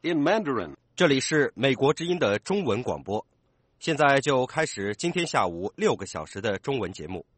in Mandarin. 这里是美国之音的中文广播，现在就开始今天下午6个小时的中文节目。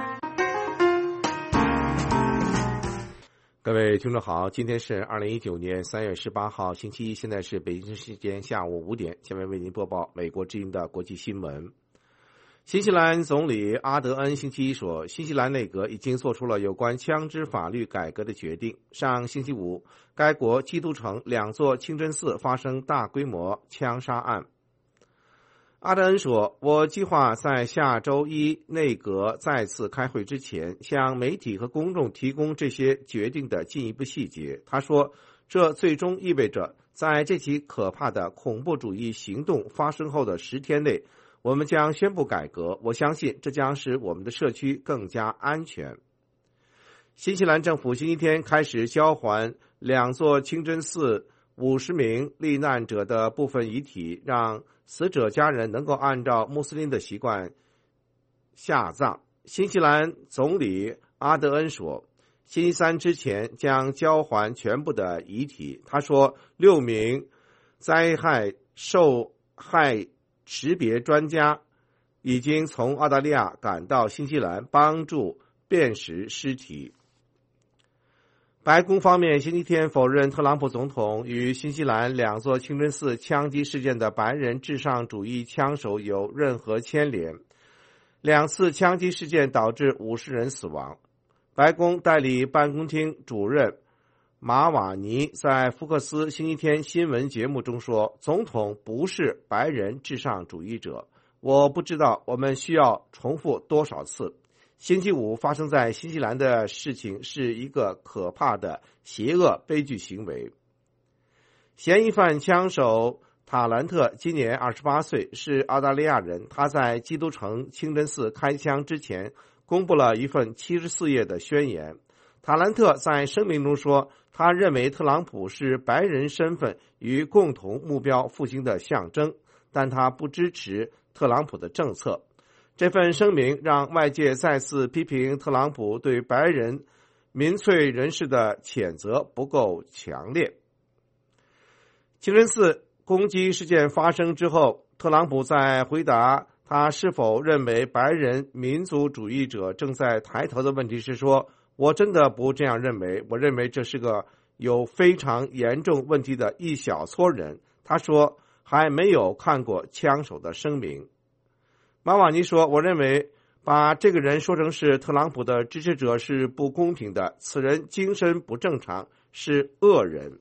各位听众好，今天是2019年3月18号星期一，现在是北京时间下午5点，下面为您播报美国之音的国际新闻。新西兰总理阿德恩星期一说，新西兰内阁已经做出了有关枪支法律改革的决定。上星期五，该国基督城2座清真寺发生大规模枪杀案。阿德恩说，我计划在下周一内阁再次开会之前，向媒体和公众提供这些决定的进一步细节。他说，这最终意味着在这起可怕的恐怖主义行动发生后的10天内，我们将宣布改革，我相信这将使我们的社区更加安全。新西兰政府星期天开始交还2座清真寺50名罹难者的部分遗体，让死者家人能够按照穆斯林的习惯下葬。新西兰总理阿德恩说，星期三之前将交还全部的遗体。他说，6名灾害受害识别专家已经从澳大利亚赶到新西兰帮助辨识尸体。白宫方面星期天否认特朗普总统与新西兰2座清真寺枪击事件的白人至上主义枪手有任何牵连。2次枪击事件导致50人死亡。白宫代理办公厅主任马瓦尼在福克斯星期天新闻节目中说，总统不是白人至上主义者。我不知道我们需要重复多少次。星期五发生在新西兰的事情是一个可怕的邪恶悲剧行为。嫌疑犯枪手塔兰特今年28岁，是澳大利亚人。他在基督城清真寺开枪之前公布了一份74页的宣言。塔兰特在声明中说，他认为特朗普是白人身份与共同目标复兴的象征，但他不支持特朗普的政策。这份声明让外界再次批评特朗普对白人民粹人士的谴责不够强烈。清真寺攻击事件发生之后，特朗普在回答他是否认为白人民族主义者正在抬头的问题时说，我真的不这样认为，我认为这是个有非常严重问题的一小撮人。他说还没有看过枪手的声明。马瓦尼说，我认为把这个人说成是特朗普的支持者是不公平的，此人精神不正常，是恶人。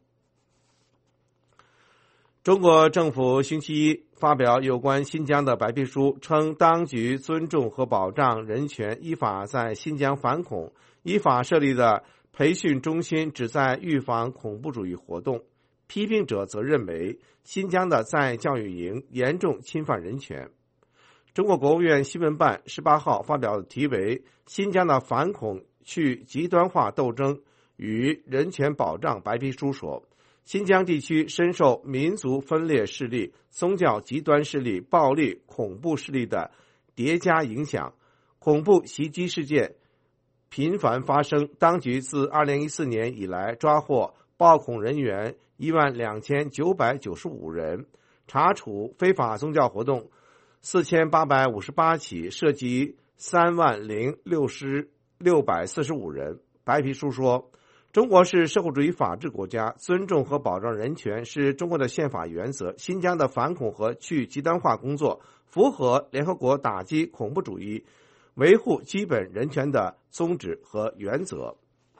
中国政府星期一发表有关新疆的白皮书，称当局尊重和保障人权，依法在新疆反恐，依法设立的培训中心旨在预防恐怖主义活动。批评者则认为新疆的在教育营严重侵犯人权。中国国务院新闻办18号发表题为《新疆的反恐去极端化斗争与人权保障》白皮书说，新疆地区深受民族分裂势力、宗教极端势力、暴力恐怖势力的叠加影响，恐怖袭击事件频繁发生。当局自2014年以来抓获暴恐人员12995人，查处非法宗教活动4858起，涉及30645人。白皮书说，中国是社会主义法治国家，尊重和保障人权是中国的宪法原则。新疆的反恐和去极端化工作符合联合国打击恐怖主义、维护基本人权的宗旨和原则。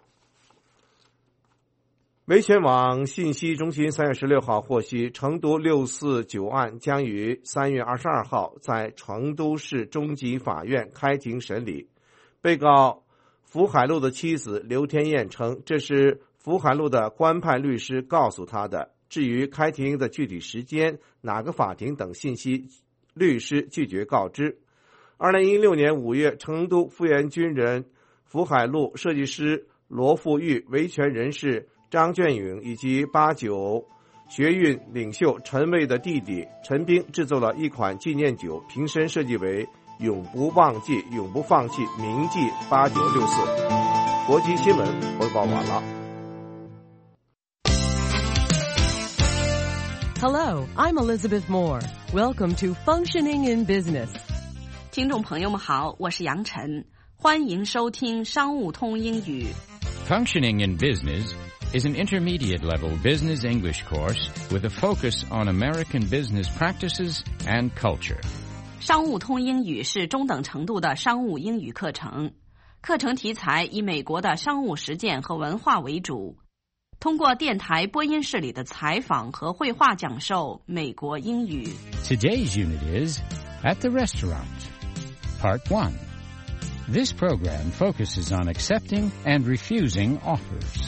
维权网信息中心3月16号获悉，成都649案将于3月22号在成都市中级法院开庭审理。被告福海路的妻子刘天燕称，这是福海路的官派律师告诉他的。至于开庭的具体时间、哪个法庭等信息，律师拒绝告知。2016年5月，成都复员军人福海路设计师罗富玉、维权人士张卷勇以及89学运领袖陈蔚的弟弟陈斌制作了一款纪念酒，瓶身设计为永不忘记、永不放弃，铭记8964。国际新闻播报完了。 Hello, I'm Elizabeth Moore. Welcome to Functioning in Business. 听众朋友们好，我是杨晨，欢迎收听商务通英语。 Functioning in Business is an intermediate-level business English course with a focus on American business practices and culture. 商务通英语是中等程度的商务英语课程，课程题材以美国的商务实践和文化为主，通过电台播音室里的采访和绘画讲授美国英语。 Today's unit is At the Restaurant, Part 1. This program focuses on accepting and refusing offers.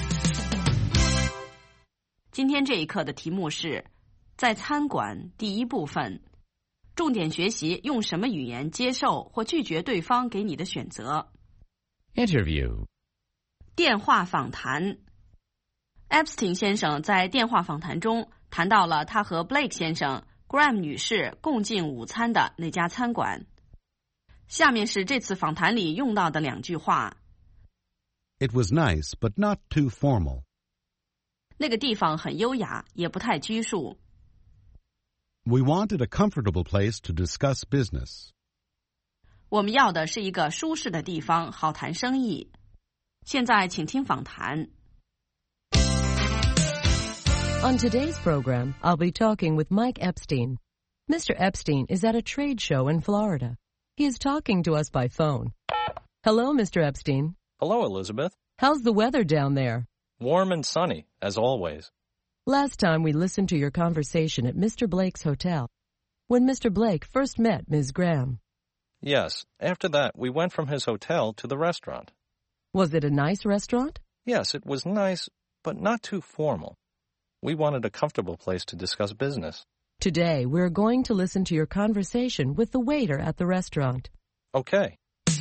今天这一课的题目是在餐馆第一部分，重点学习用什么语言接受或拒绝对方给你的选择。 Interview. 电话访谈。Epstein 先生在电话访谈中谈到了他和 Blake 先生、Graham 女士共进午餐的那家餐馆。下面是这次访谈里用到的两句话。 It was nice, but not too formal. 那个地方很优雅，也不太拘束。 We wanted a comfortable place to discuss business. 我们要的是一个舒适的地方，好谈生意。现在请听访谈。 On today's program, I'll be talking with Mike Epstein. Mr. Epstein is at a trade show in Florida. He is talking to us by phone. Hello, Mr. Epstein. Hello, Elizabeth. How's the weather down there? Warm and sunny, as always. Last time we listened to your conversation at Mr. Blake's hotel, when Mr. Blake first met Ms. Graham. Yes, after that, we went from his hotel to the restaurant. Was it a nice restaurant? Yes, it was nice, but not too formal. We wanted a comfortable place to discuss business. Today, we're going to listen to your conversation with the waiter at the restaurant. Okay.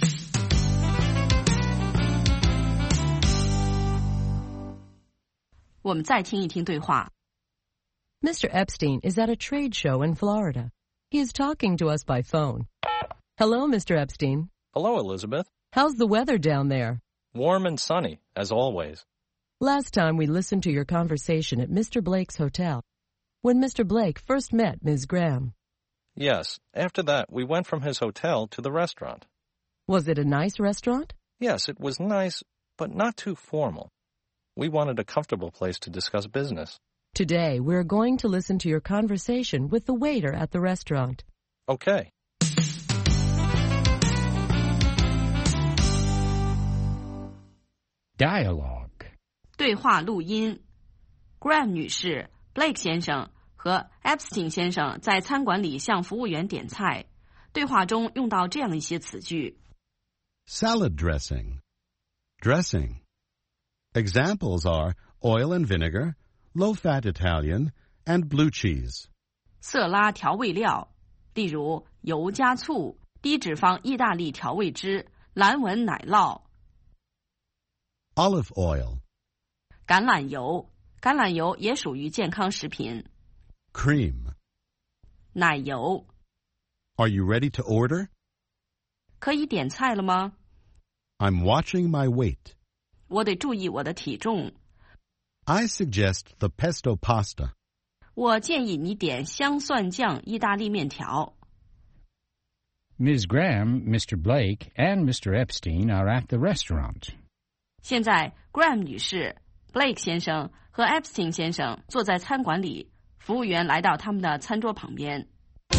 Mr. Epstein is at a trade show in Florida. He is talking to us by phone. Hello, Mr. Epstein. Hello, Elizabeth. How's the weather down there? Warm and sunny, as always. Last time we listened to your conversation at Mr. Blake's hotel, when Mr. Blake first met Ms. Graham. Yes, after that, we went from his hotel to the restaurant. Was it a nice restaurant? Yes, it was nice, but not too formal. We wanted a comfortable place to discuss business. Today, we're going to listen to your conversation with the waiter at the restaurant. Okay. Dialogue. 对话录音。Graham 女士、Blake 先生和 Epstein 先生在餐馆里向服务员点菜。对话中用到这样一些词句。 Salad dressing. Dressing. Examples are oil and vinegar, low-fat Italian, and blue cheese. 色拉调味料，例如油加醋、低脂肪意大利调味汁、蓝纹奶酪。 Olive oil. 橄榄油，橄榄油也属于健康食品。 Cream. 奶油。 Are you ready to order? 可以点菜了吗？ I'm watching my weight. 我得注意我的体重。 I suggest the pesto pasta. 我建议你点香蒜酱意大利面条。 Ms. Graham, Mr. Blake, and Mr. Epstein are at the restaurant. 现在 Graham 女士、Blake 先生和 Epstein 先生坐在餐馆里，服务员来到他们的餐桌旁边。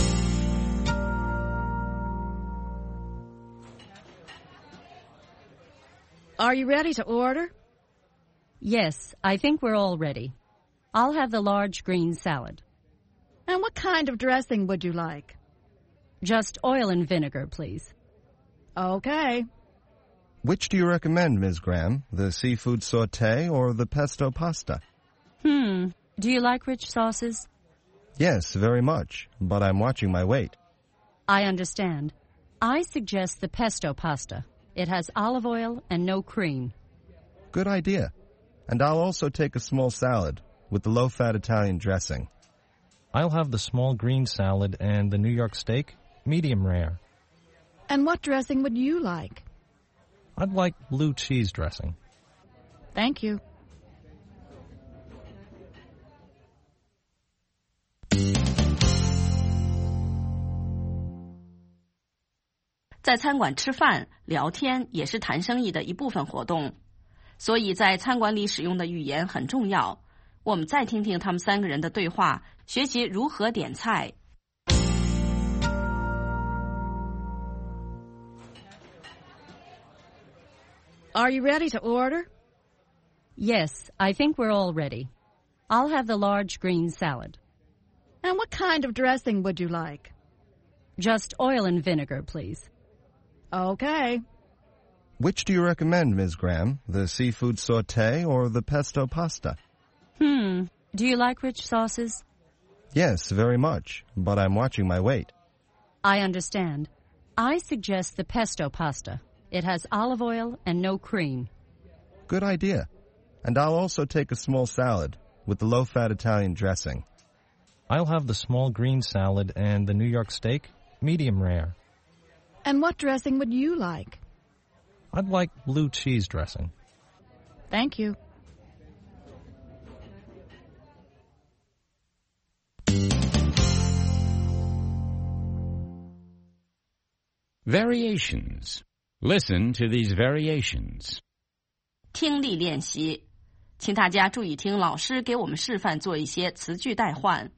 Are you ready to order? Yes, I think we're all ready. I'll have the large green salad. And what kind of dressing would you like? Just oil and vinegar, please. Okay. Which do you recommend, Ms. Graham? The seafood sauté or the pesto pasta? Do you like rich sauces? Yes, very much, but I'm watching my weight. I understand. I suggest the pesto pasta. It has olive oil and no cream. Good idea. And I'll also take a small salad with the low-fat Italian dressing. I'll have the small green salad and the New York steak, medium rare. And what dressing would you like? I'd like blue cheese dressing. Thank you. 在餐馆吃饭、聊天也是谈生意的一部分活动，所以在餐馆里使用的语言很重要。我们再听听他们3个人的对话，学习如何点菜。 Are you ready to order? Yes, I think we're all ready. I'll have the large green salad. And what kind of dressing would you like? Just oil and vinegar, please. Okay. Which do you recommend, Ms. Graham? The seafood sauté or the pesto pasta? Do you like rich sauces? Yes, very much, but I'm watching my weight. I understand. I suggest the pesto pasta. It has olive oil and no cream. Good idea. And I'll also take a small salad with the low-fat Italian dressing. I'll have the small green salad and the New York steak, medium rare. And what dressing would you like? I'd like blue cheese dressing. Thank you. Variations. Listen to these variations. 听力练习，请大家注意听老师给我们示范做一些词句代换。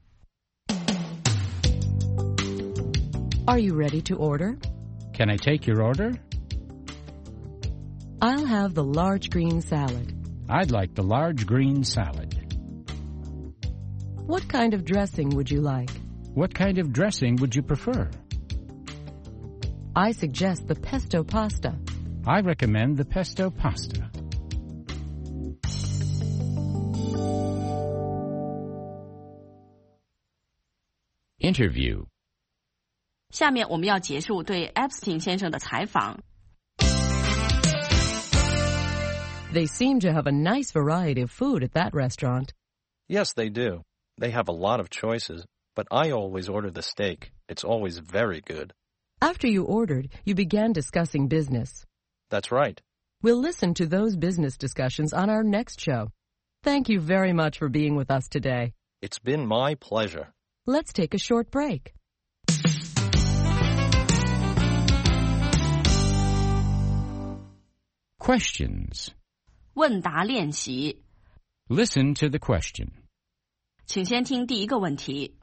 Are you ready to order? Can I take your order? I'll have the large green salad. I'd like the large green salad. What kind of dressing would you like? What kind of dressing would you prefer? I suggest the pesto pasta. I recommend the pesto pasta. Interview. 下面我们要结束对 Epstein 先生的采访。 They seem to have a nice variety of food at that restaurant. Yes, they do. They have a lot of choices, but I always order the steak. It's always very good. After you ordered, you began discussing business. That's right. We'll listen to those business discussions on our next show. Thank you very much for being with us today. It's been my pleasure. Let's take a short break. Questions. 问答练习， Listen to the question. 请先听第一个问题。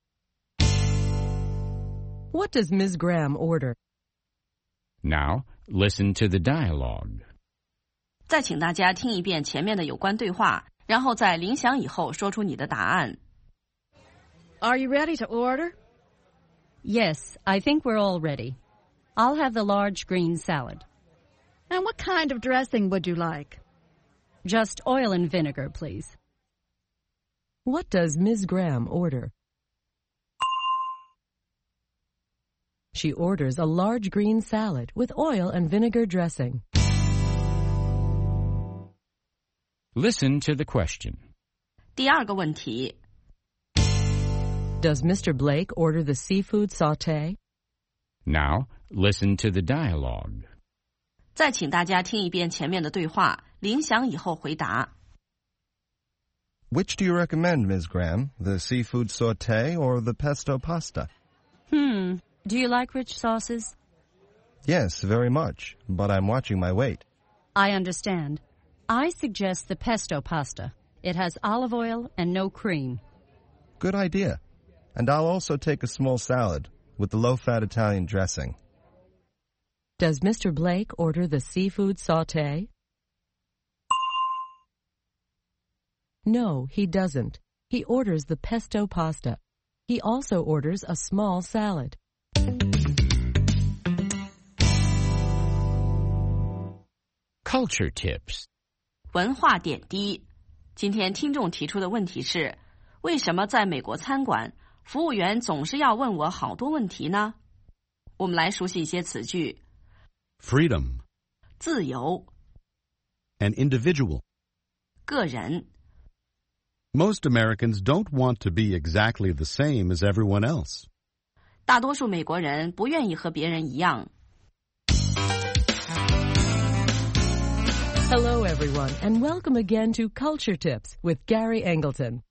What does Ms. Graham order? Now, listen to the dialogue. 再请大家听一遍前面的有关对话，然后在铃响以后说出你的答案。 Are you ready to order? Yes, I think we're all ready. I'll have the large green salad. And what kind of dressing would you like? Just oil and vinegar, please. What does Ms. Graham order? She orders a large green salad with oil and vinegar dressing. Listen to the question. 第二个问题， Does Mr. Blake order the seafood sauté? Now, listen to the dialogue. 再请大家听一遍前面的对话，铃响以后回答。 Which do you recommend, Ms. Graham? The seafood sauté or the pesto pasta? Do you like rich sauces? Yes, very much, but I'm watching my weight. I understand. I suggest the pesto pasta. It has olive oil and no cream. Good idea. And I'll also take a small salad with the low-fat Italian dressing. Does Mr. Blake order the seafood sauté? No, he doesn't. He orders the pesto pasta. He also orders a small salad. Culture tips. 文化点滴。今天听众提出的问题是：为什么在美国餐馆，服务员总是要问我好多问题呢？我们来熟悉一些词句。 Freedom. 自由。 An individual. 个人。 Most Americans don't want to be exactly the same as everyone else. 大多数美国人不愿意和别人一样。 Hello, everyone, and welcome again to Culture Tips with Gary Angleton.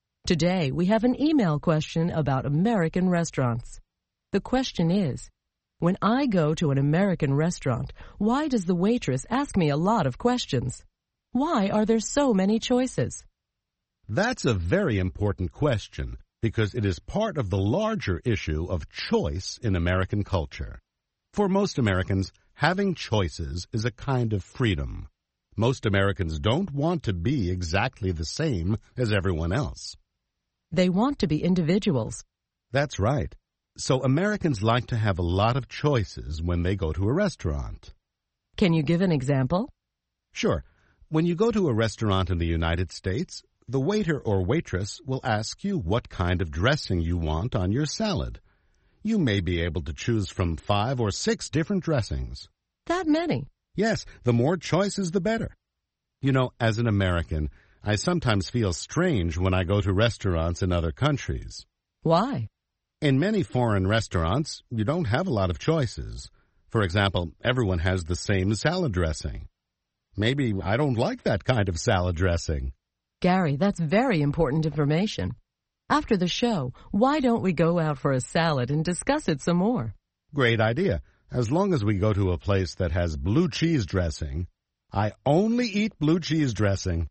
Today, we have an email question about American restaurants. The question is, When I go to an American restaurant, why does the waitress ask me a lot of questions? Why are there so many choices? That's a very important question because it is part of the larger issue of choice in American culture. For most Americans, having choices is a kind of freedom. Most Americans don't want to be exactly the same as everyone else. They want to be individuals. That's right. So Americans like to have a lot of choices when they go to a restaurant. Can you give an example? Sure. When you go to a restaurant in the United States, the waiter or waitress will ask you what kind of dressing you want on your salad. You may be able to choose from 5 or 6 different dressings. That many? Yes, the more choices, the better. You know, as an American, I sometimes feel strange when I go to restaurants in other countries. Why? In many foreign restaurants, you don't have a lot of choices. For example, everyone has the same salad dressing. Maybe I don't like that kind of salad dressing. Gary, that's very important information. After the show, why don't we go out for a salad and discuss it some more? Great idea. As long as we go to a place that has blue cheese dressing, I only eat blue cheese dressing.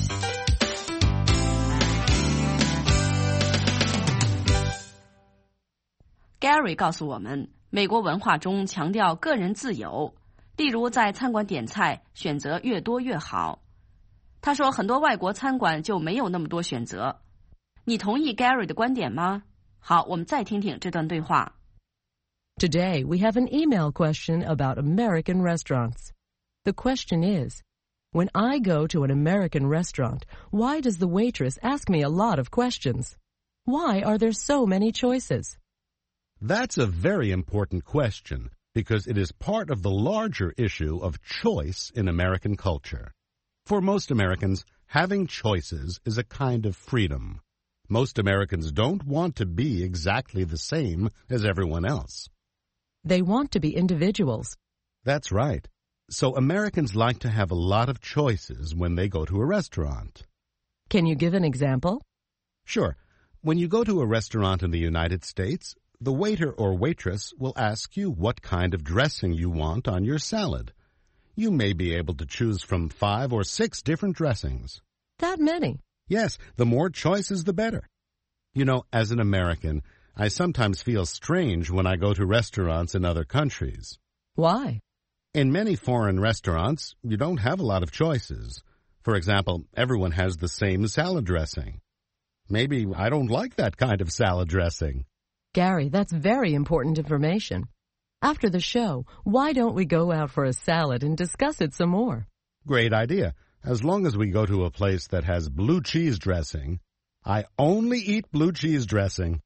Gary 告诉我们，美国文化中强调个人自由，例如在餐馆点菜，选择越多越好。他说很多外国餐馆就没有那么多选择。你同意 Gary 的观点吗？好，我们再听听这段对话。 Today, we have an email question about American restaurants. The question is, when I go to an American restaurant, why does the waitress ask me a lot of questions? Why are there so many choices? That's a very important question because it is part of the larger issue of choice in American culture. For most Americans, having choices is a kind of freedom. Most Americans don't want to be exactly the same as everyone else. They want to be individuals. That's right. So Americans like to have a lot of choices when they go to a restaurant. Can you give an example? Sure. When you go to a restaurant in the United States, the waiter or waitress will ask you what kind of dressing you want on your salad. You may be able to choose from 5 or 6 different dressings. That many? Yes, the more choices, the better. You know, as an American, I sometimes feel strange when I go to restaurants in other countries. Why? In many foreign restaurants, you don't have a lot of choices. For example, everyone has the same salad dressing. Maybe I don't like that kind of salad dressing. Gary, that's very important information. After the show, why don't we go out for a salad and discuss it some more? Great idea. As long as we go to a place that has blue cheese dressing, I only eat blue cheese dressing.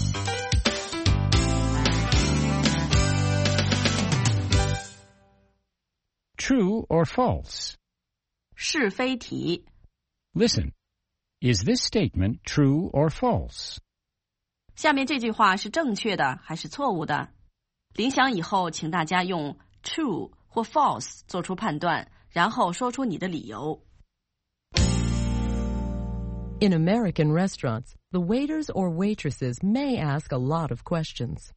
True or false? 是非题。 Listen. Is this statement true or false? 下面这句话是正确的还是错误的？铃响以后，请大家用 true 或 false 做出判断，然后说出你的理由。 In American restaurants, the waiters or waitresses may ask a lot of questions.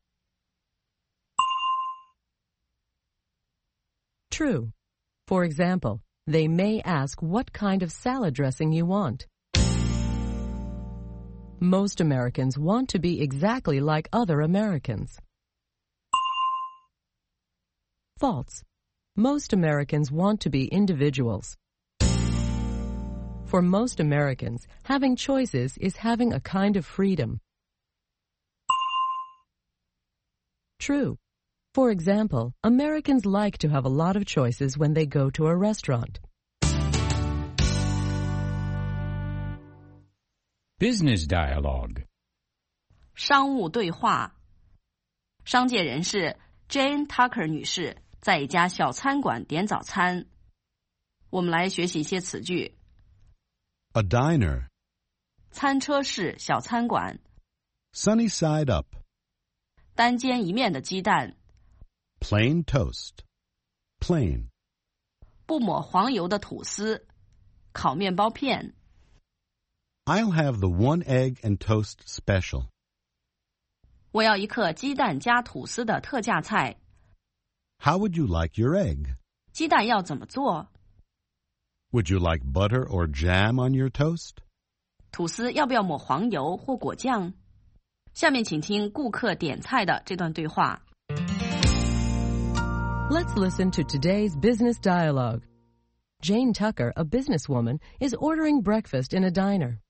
True. For example, they may ask what kind of salad dressing you want. Most Americans want to be exactly like other Americans. False. Most Americans want to be individuals. For most Americans, having choices is having a kind of freedom. True. For example, Americans like to have a lot of choices when they go to a restaurant. Business dialogue. 商务对话。商界人士 Jane Tucker 女士在一家小餐馆点早餐。我们来学习一些词句。 A diner. 餐车式小餐馆。 Sunny side up. 单煎一面的鸡蛋。 Plain toast. Plain. 不抹黄油的吐司。烤面包片。 I'll have the 1 egg and toast special. 我要一克鸡蛋加吐司的特价菜。 How would you like your egg? 鸡蛋要怎么做？ Would you like butter or jam on your toast? 吐司要不要抹黄油或果酱？下面请听顾客点菜的这段对话。 Let's listen to today's business dialogue. Jane Tucker, a businesswoman, is ordering breakfast in a diner.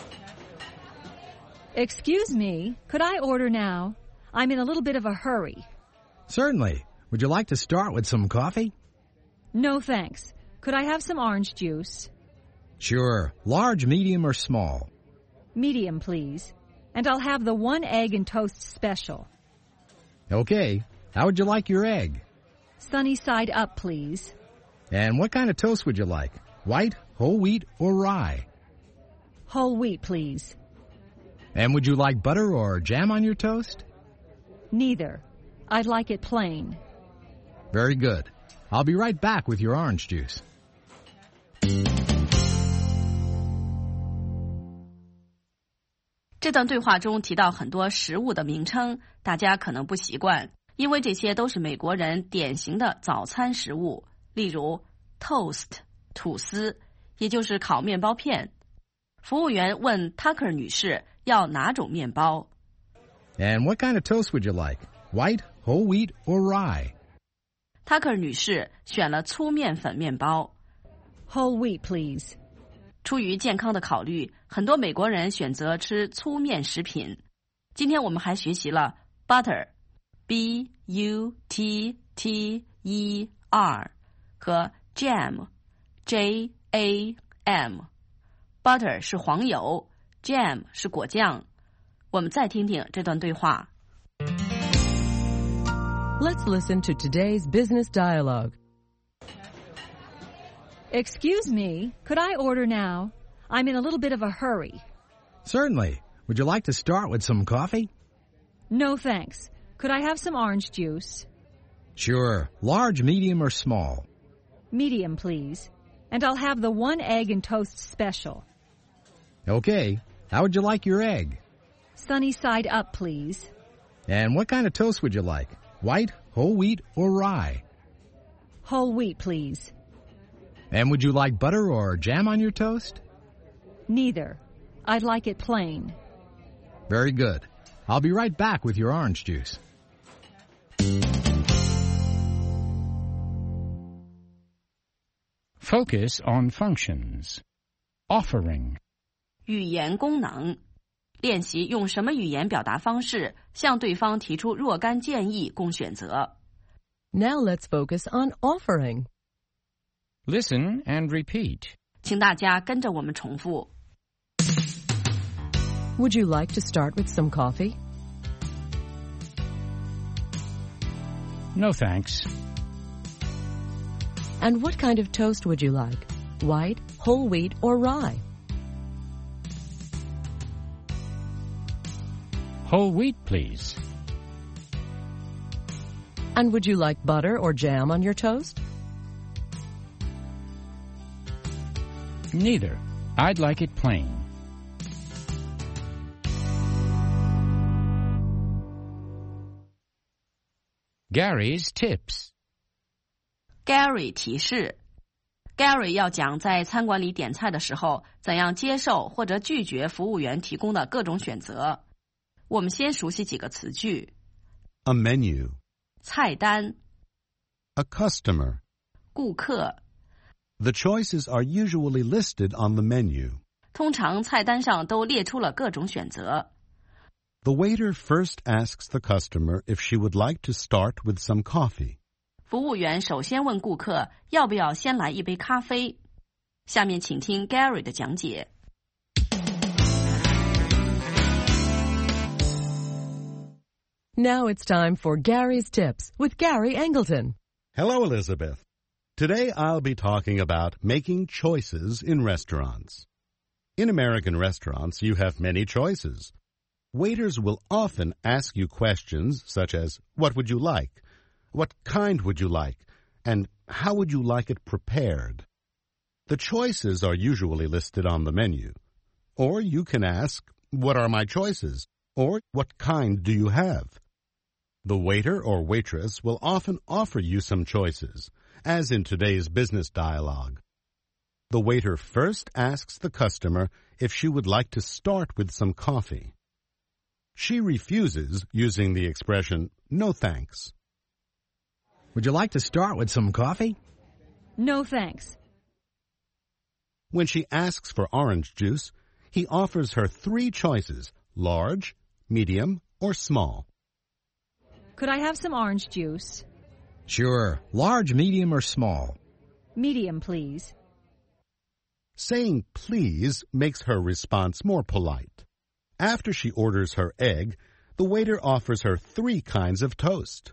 Excuse me, could I order now? I'm in a little bit of a hurry. Certainly. Would you like to start with some coffee? No, thanks. Could I have some orange juice? Sure. Large, medium, or small? Medium, please. And I'll have the 1 egg and toast special. Okay. How would you like your egg? Sunny side up, please. And what kind of toast would you like? White, whole wheat, or rye? Whole wheat, please. And would you like butter or jam on your toast? Neither. I'd like it plain. Very good. I'll be right back with your orange juice. 这段对话中提到很多食物的名称，大家可能不习惯，因为这些都是美国人典型的早餐食物，例如 toast 吐司，也就是烤面包片。服务员问 Tucker 女士要哪种面包。 And what kind of toast would you like? White, whole wheat, or rye? Tucker 女士选了粗面粉面包。 Whole wheat, please. 出于健康的考虑，很多美国人选择吃粗面食品。今天我们还学习了 butter, B-U-T-T-E-R 和 jam, J-A-M. Butter 是黄油， jam 是果酱。我们再听听这段对话。 Let's listen to today's business dialogue. Excuse me, could I order now? I'm in a little bit of a hurry. Certainly. Would you like to start with some coffee? No, thanks. Could I have some orange juice? Sure. Large, medium, or small? Medium, please. And I'll have the 1 egg and toast special. Okay. How would you like your egg? Sunny side up, please. And what kind of toast would you like? White, whole wheat, or rye? Whole wheat, please. And would you like butter or jam on your toast? Neither. I'd like it plain. Very good. I'll be right back with your orange juice. 'Focus on functions. Offering. 语言功能，练习用什么语言表达方式向对方提出若干建议供选择。 Now let's focus on offering. Listen and repeat. 请大家跟着我们重复。 Would you like to start with some coffee? No thanks. And what kind of toast would you like? White, whole wheat, or rye? Whole wheat, please. And would you like butter or jam on your toast? Neither. I'd like it plain. Gary's tips. Gary 提示 Gary 要讲在餐馆里点菜的时候怎样接受或者拒绝服务员提供的各种选择。我们先熟悉几个词句。 A menu. 菜单 A customer. 顾客 The choices are usually listed on the menu. 通常菜单上都列出了各种选择。 The waiter first asks the customer if she would like to start with some coffee. 服务员首先问顾客要不要先来一杯咖啡。下面请听 Gary 的讲解。 Now it's time for Gary's Tips with Gary Angleton. Hello, Elizabeth. Today I'll be talking about making choices in restaurants. In American restaurants, you have many choices. Waiters will often ask you questions such as, what would you like? What kind would you like? And how would you like it prepared? The choices are usually listed on the menu. Or you can ask, what are my choices? or what kind do you have? The waiter or waitress will often offer you some choices, as in today's business dialogue. The waiter first asks the customer if she would like to start with some coffee. She refuses using the expression, "No thanks." Would you like to start with some coffee? No thanks. When she asks for orange juice, he offers her 3 choices, large, medium, or small. Could I have some orange juice? Sure. Large, medium, or small? Medium, please. Saying please makes her response more polite. After she orders her egg, the waiter offers her 3 kinds of toast.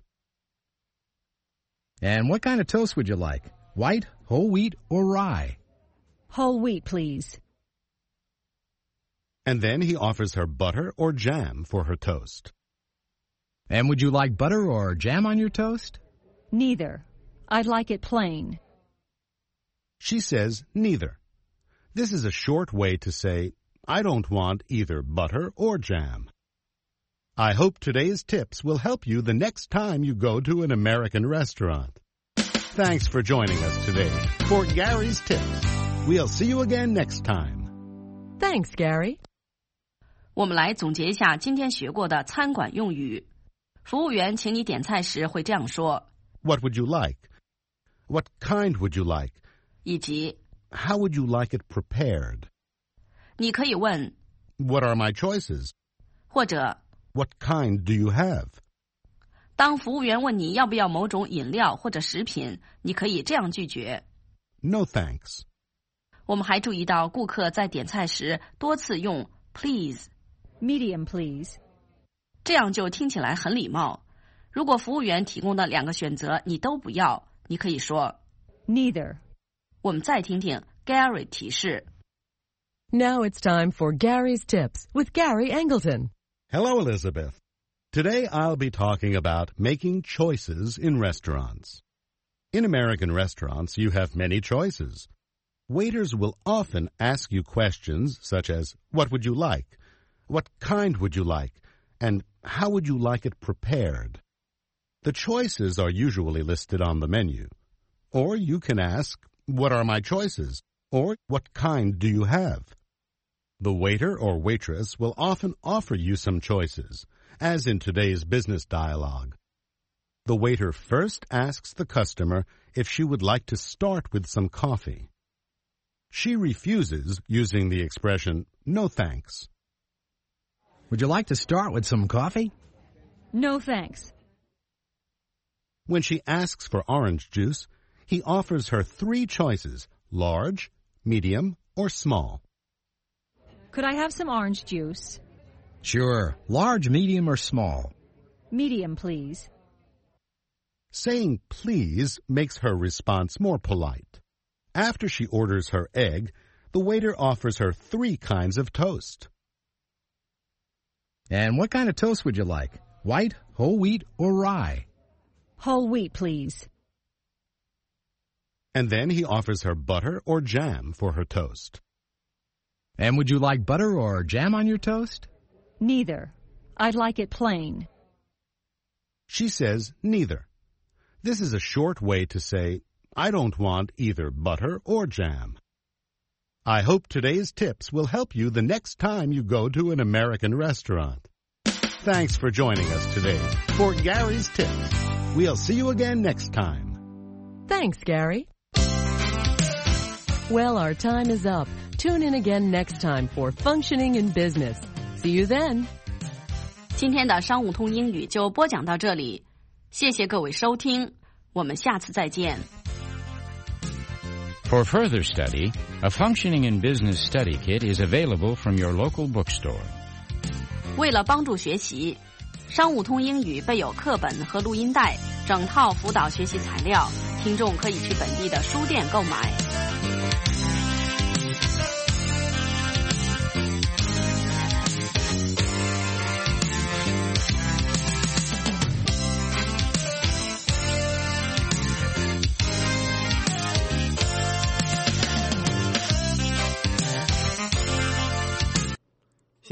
And what kind of toast would you like? White, whole wheat, or rye? Whole wheat, please. And then he offers her butter or jam for her toast. And would you like butter or jam on your toast? Neither. I'd like it plain. She says neither. This is a short way to say, I don't want either butter or jam. I hope today's tips will help you the next time you go to an American restaurant. Thanks for joining us today for Gary's Tips. We'll see you again next time. Thanks, Gary. 我们来总结一下今天学过的餐馆用语。服务员请你点菜时会这样说 What would you like? What kind would you like? 以及 How would you like it prepared? 你可以问 What are my choices? 或者 What kind do you have? 当服务员问你要不要某种饮料或者食品，你可以这样拒绝 No thanks. 我们还注意到顾客在点菜时多次用 please Medium, please. 这样就听起来很礼貌。如果服务员提供的2个选择你都不要，你可以说 Neither. 我们再听听 Gary 提示。 Now it's time for Gary's Tips with Gary Angleton. Hello, Elizabeth. Today I'll be talking about making choices in restaurants. In American restaurants, you have many choices. Waiters will often ask you questions such as, what would you like? What kind would you like? And how would you like it prepared? The choices are usually listed on the menu. Or you can ask, what are my choices? Or what kind do you have? The waiter or waitress will often offer you some choices, as in today's business dialogue. The waiter first asks the customer if she would like to start with some coffee. She refuses using the expression, no thanks. Would you like to start with some coffee? No thanks. When she asks for orange juice, he offers her 3 choices, large, medium, or small. Could I have some orange juice? Sure. Large, medium, or small? Medium, please. Saying please makes her response more polite. After she orders her egg, the waiter offers her 3 kinds of toast. And what kind of toast would you like? White, whole wheat, or rye? Whole wheat, please. And then he offers her butter or jam for her toast. And would you like butter or jam on your toast? Neither. I'd like it plain. She says neither. This is a short way to say, I don't want either butter or jam. I hope today's tips will help you the next time you go to an American restaurant. Thanks for joining us today for Gary's Tips. We'll see you again next time. Thanks, Gary. Well, our time is up. Tune in again next time for Functioning in Business. See you then. 今天的商务通英语就播讲到这里，谢谢各位收听，我们下次再见。 For further study, a Functioning in Business study kit is available from your local bookstore. 为了帮助学习，商务通英语备有课本和录音带，整套辅导学习材料，听众可以去本地的书店购买。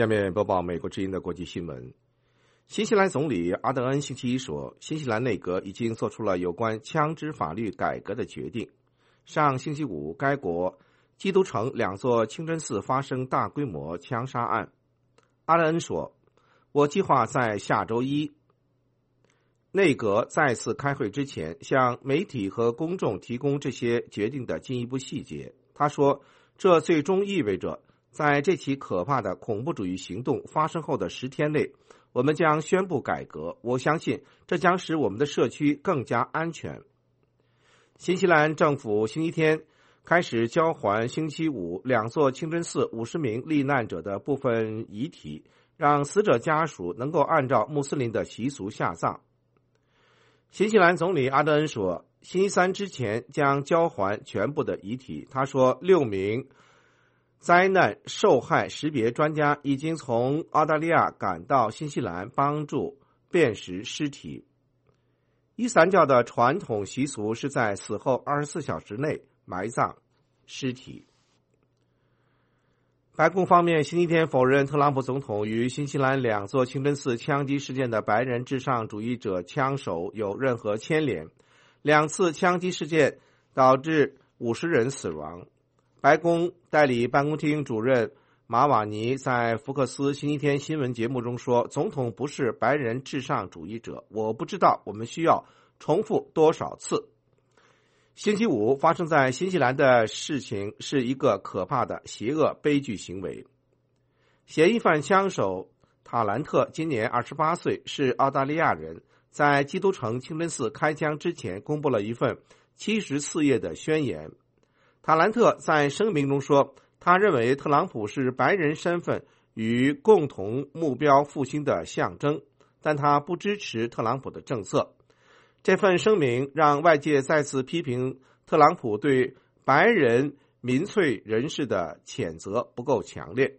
下面播报美国之音的国际新闻。新西兰总理阿德恩星期一说，新西兰内阁已经做出了有关枪支法律改革的决定。上星期五，该国基督城2座清真寺发生大规模枪杀案。阿德恩说，我计划在下周一内阁再次开会之前向媒体和公众提供这些决定的进一步细节。他说，这最终意味着在这起可怕的恐怖主义行动发生后的10天内，我们将宣布改革。我相信这将使我们的社区更加安全。新西兰政府星期天开始交还星期五2座清真寺50名罹难者的部分遗体，让死者家属能够按照穆斯林的习俗下葬。新西兰总理阿德恩说，星期三之前将交还全部的遗体。他说，6名灾难受害识别专家已经从澳大利亚赶到新西兰帮助辨识尸体。伊斯兰教的传统习俗是在死后24小时内埋葬尸体。白宫方面星期天否认特朗普总统与新西兰2座清真寺枪击事件的白人至上主义者枪手有任何牵连。2次枪击事件导致50人死亡。白宫代理办公厅主任马瓦尼在福克斯星期天新闻节目中说，总统不是白人至上主义者，我不知道我们需要重复多少次。星期五发生在新西兰的事情是一个可怕的邪恶悲剧行为。嫌疑犯枪手塔兰特今年28岁，是澳大利亚人，在基督城清真寺开枪之前公布了一份74页的宣言。塔兰特在声明中说，他认为特朗普是白人身份与共同目标复兴的象征，但他不支持特朗普的政策。这份声明让外界再次批评特朗普对白人民粹人士的谴责不够强烈。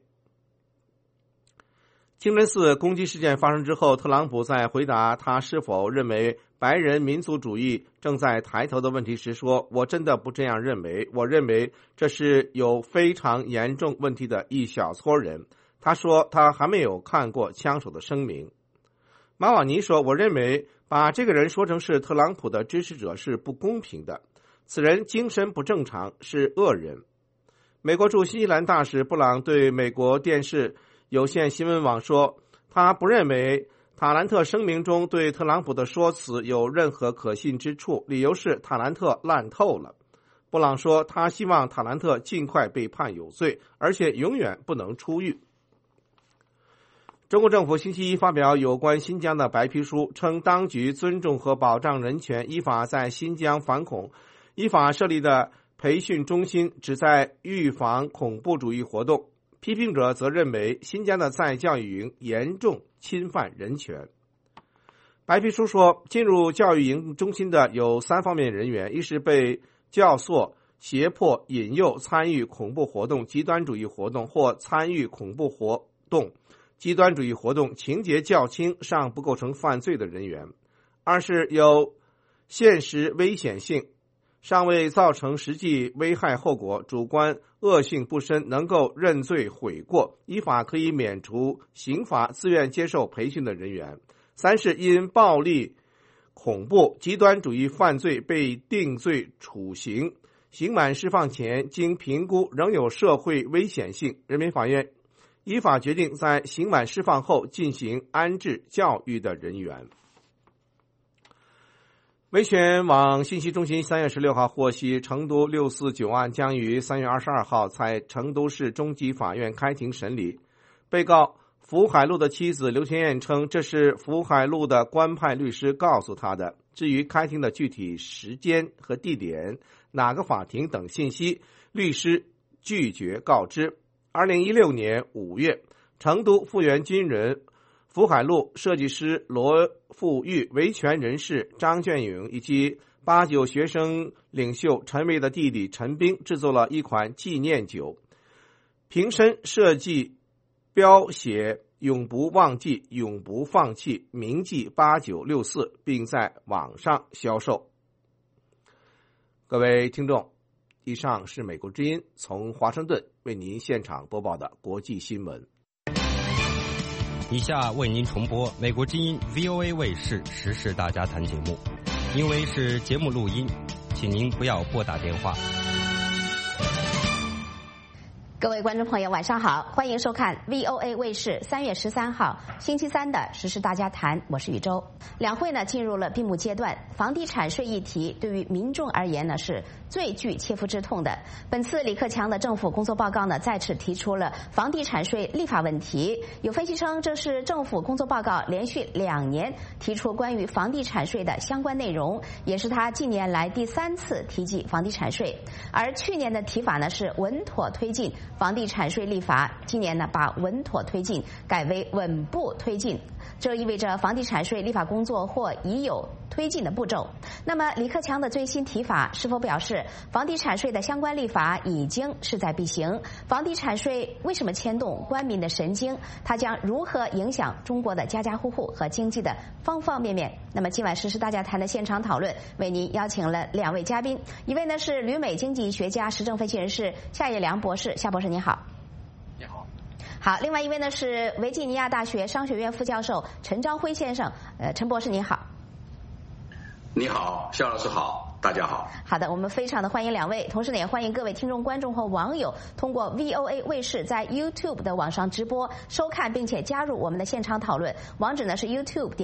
清真寺攻击事件发生之后，特朗普在回答他是否认为白人民族主义正在抬头的问题时说，我真的不这样认为，我认为这是有非常严重问题的一小撮人。他说他还没有看过枪手的声明。马瓦尼说，我认为把这个人说成是特朗普的支持者是不公平的，此人精神不正常，是恶人。美国驻新西兰大使布朗对美国电视有线新闻网说，他不认为塔兰特声明中对特朗普的说辞有任何可信之处，理由是塔兰特烂透了。布朗说，他希望塔兰特尽快被判有罪，而且永远不能出狱。中国政府星期一发表有关新疆的白皮书，称当局尊重和保障人权，依法在新疆反恐，依法设立的培训中心旨在预防恐怖主义活动。批评者则认为新疆的再教育营严重侵犯人权。白皮书说，进入教育营中心的有3方面人员，一是被教唆、胁迫、引诱参与恐怖活动、极端主义活动或参与恐怖活动、极端主义活动情节较轻尚不构成犯罪的人员；二是有现实危险性，尚未造成实际危害后果，主观恶性不深，能够认罪悔过，依法可以免除刑罚，自愿接受培训的人员；三是因暴力、恐怖、极端主义犯罪被定罪处刑，刑满释放前经评估仍有社会危险性，人民法院依法决定在刑满释放后进行安置教育的人员。维权网信息中心3月16号获悉，成都649案将于3月22号在成都市中级法院开庭审理。被告福海路的妻子刘天燕称，这是福海路的官派律师告诉他的。至于开庭的具体时间和地点、哪个法庭等信息，律师拒绝告知。2016年5月，成都复员军人、福海路设计师罗富玉、维权人士张卷勇以及89学生领袖陈维的弟弟陈斌制作了一款纪念酒，瓶身设计标写永不忘记、永不放弃、铭记8964，并在网上销售。各位听众，以上是美国之音从华盛顿为您现场播报的国际新闻。 以下为您重播美国之音 VOA 卫视时事大家谈节目，因为是节目录音，请您不要拨打电话。 各位观众朋友，晚上好，欢迎收看 VOA 卫视3月13号星期三的时事大家谈，我是宇宙。两会呢进入了闭幕阶段，房地产税议题对于民众而言呢是最具切肤之痛的。本次李克强的政府工作报告呢再次提出了房地产税立法问题。有分析称，这是政府工作报告连续2年提出关于房地产税的相关内容，也是他近年来第3次提及房地产税。而去年的提法呢是稳妥推进房地产税立法，今年呢把稳妥推进改为稳步推进，这意味着房地产税立法工作或已有推进的步骤。那么李克强的最新提法是否表示房地产税的相关立法已经势在必行？房地产税为什么牵动官民的神经？它将如何影响中国的家家户户和经济的方方面面？那么今晚时事大家谈的现场讨论，为您邀请了2位嘉宾，一位呢是旅美经济学家、时政分析人士夏业良博士，夏博士您好。 你好。 好，另外一位呢是维吉尼亚大学商学院副教授陈朝辉先生，陈博士您好。 你好，夏老师好，大家好。 好的，我们非常的欢迎2位，同时呢也欢迎各位听众、观众和网友通过 VOA 卫视在 YouTube 的网上直播收看，并且加入我们的现场讨论。网址呢是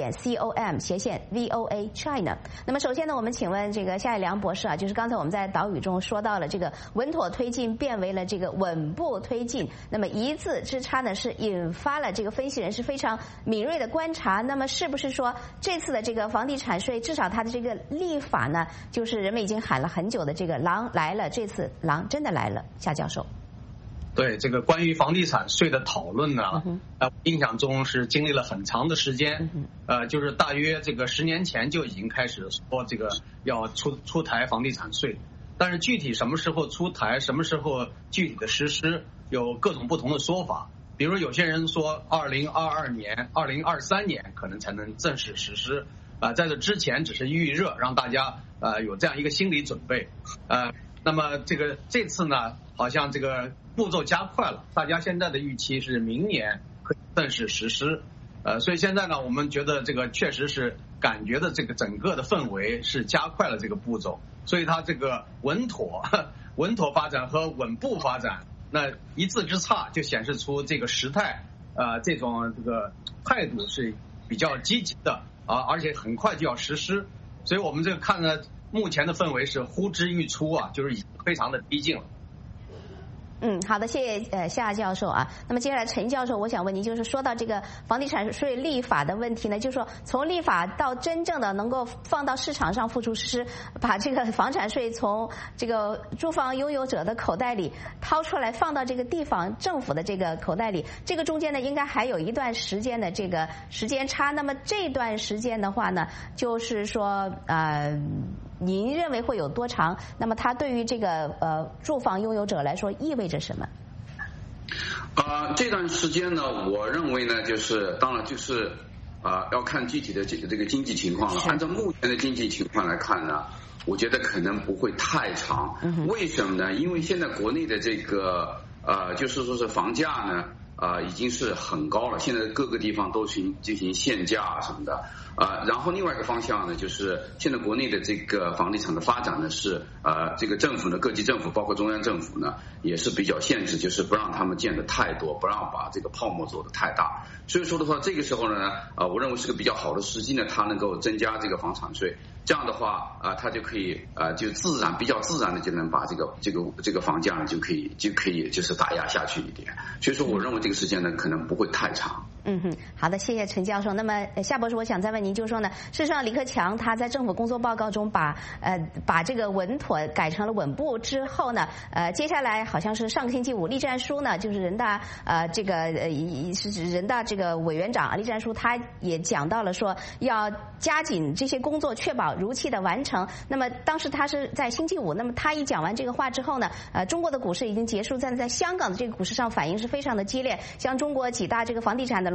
youtube.com/VOA China。那么首先呢，我们请问这个夏业良博士啊，就是刚才我们在导语中说到了这个稳妥推进变为了这个稳步推进，那么一字之差呢是引发了这个分析人士非常敏锐的观察。那么是不是说这次的这个房地产税，至少它的这个立法呢，就是人们已经喊了很久的这个狼来了，这次狼真的来了？夏教授。 对，这个关于房地产税的讨论呢，印象中是经历了很长的时间，就是大约这个10年前就已经开始说这个要出台房地产税，但是具体什么时候出台，什么时候具体的实施，有各种不同的说法。比如有些人说2022年、2023年可能才能正式实施，在这之前只是预热，让大家有这样一个心理准备。那么这次呢，好像这个步骤加快了，大家现在的预期是明年可以正式实施。所以现在呢，我们觉得这个确实是感觉的这个整个的氛围是加快了这个步骤，所以它这个稳妥发展和稳步发展，那一字之差就显示出这个时态，这种这个态度是比较积极的而且很快就要实施。所以我们这个看呢，目前的氛围是呼之欲出啊，就是已经非常的逼近了。 好的，谢谢夏教授啊。那么接下来陈教授，我想问您，就是说到这个房地产税立法的问题呢，就是说从立法到真正的能够放到市场上付诸实施，把这个房产税从这个住房拥有者的口袋里掏出来，放到这个地方政府的这个口袋里，这个中间呢应该还有一段时间的这个时间差。那么这段时间的话呢，就是说您认为会有多长？那么它对于这个住房拥有者来说意味着什么？ 这段时间呢，我认为呢，当然要看具体的这个经济情况了。按照目前的经济情况来看呢，我觉得可能不会太长。为什么呢？因为现在国内的这个就是说是房价呢已经是很高了，现在各个地方都进行限价什么的。然后另外一个方向呢，就是现在国内的这个房地产的发展呢是这个政府呢，各级政府包括中央政府呢也是比较限制，就是不让他们建的太多，不让把这个泡沫做的太大。所以说的话，这个时候呢我认为是个比较好的时机呢，它能够增加这个房产税，这样的话它就可以就比较自然的就能把这个房价呢就可以就是打压下去一点。所以说我认为这个时间呢可能不会太长。 好的，谢谢陈教授。那么夏博士，我想再问您，就是说呢，事实上李克强他在政府工作报告中把这个稳妥改成了稳步之后呢，接下来好像是上个星期五栗战书呢，就是人大人大这个委员长栗战书他也讲到了说要加紧这些工作，确保如期的完成。那么当时他是在星期五，那么他一讲完这个话之后呢，中国的股市已经结束，在香港的这个股市上反应是非常的激烈，像中国几大这个房地产的